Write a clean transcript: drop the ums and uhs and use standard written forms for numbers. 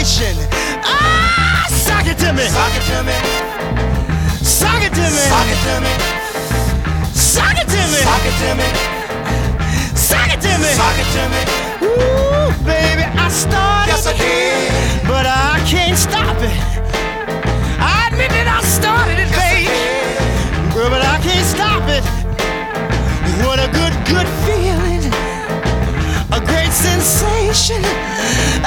sensation. Ah, sock it to me. Sock it to me. Sock it to me. Sock it to me. Sock it to me. Sock it to me. Sock it to me. Sock it to me. Ooh, baby, I started. Yes, I did. But I can't stop it. I admit that I started it, baby. Girl, but I can't stop it. What a good feeling. A great sensation.